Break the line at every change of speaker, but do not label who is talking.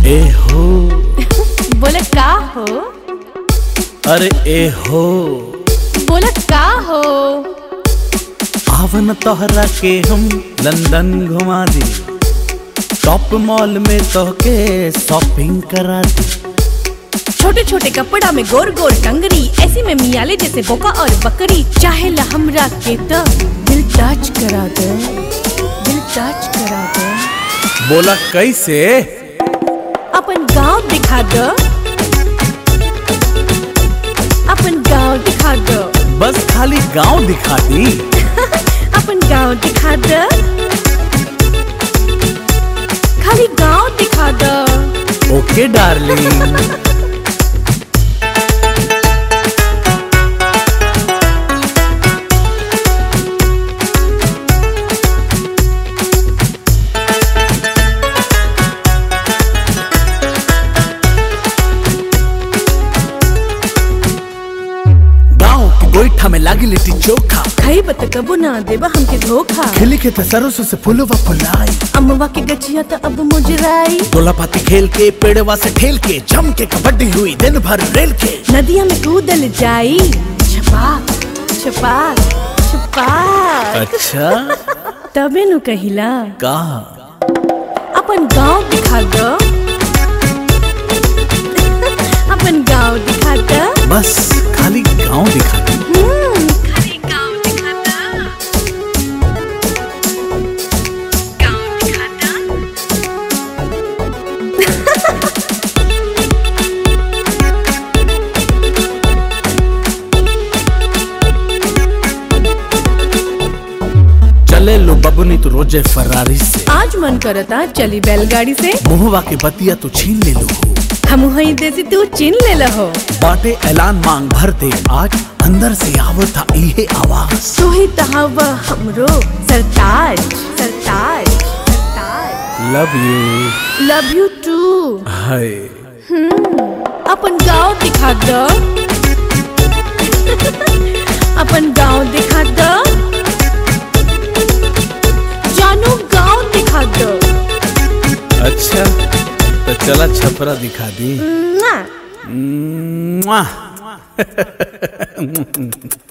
ए हो
बोला का हो?
अरे ए हो
बोला का हो?
आवन तोहरा के हम लंदन घुमा दी, टॉप मॉल में तोहके शॉपिंग करा दी।
छोटे छोटे कपड़ा में गोर गोर टंगरी, ऐसी में मियाले जैसे बोका और बकरी। चाहे ला हमरा के तो दिल टच करा दे, दिल टच करा दे।
बोला कैसे?
अपन गांव दिखा दो, अपन गांव दिखा दो।
बस खाली गांव दिखा दी?
अपन गांव दिखा दो, खाली गांव दिखा दो।
ओके डार्लिंग। गोईठा में लागी लिट्टी चोखा,
खाई बत कबो ना देवा हमके धोखा।
खिली के सरसों से फुलवा फुलाई,
अम्मवा के गछिया तो अब मुजराई।
तोला पाती खेल के पेड़वा से ठेल के, जम के कबड्डी हुई दिन भर रेल के।
नदिया में कूदल जाई, छपाक छपाक छपाक।
अच्छा
तबे नु कहिला
का
अपन गांव दिखा दो, अपन गांव दिखा दो।
बस खाली गांव दिखा दो।
खाली गांव दिखा दो, गांव दिखा दो।
चले लो बबुनी तू रोजे फरारी से,
आज मन करता चली बैलगाड़ी से।
मुहवा के बतिया तू छीन ले लो,
हम हई देसी तू चिन ले लहो।
बाटे ऐलान मांग भर दे, आज अंदर से आवता इहे आवाज।
तू ही तहावा हमरो सरताज सरताज सरताज।
Love you,
love you too.
हाय
अपन गांव दिखा दो, अपन गांव दिखा दो, जानू गांव दिखा दो।
अच्छा तो चला छपरा दिखा दी।
मुआ।
मुआ।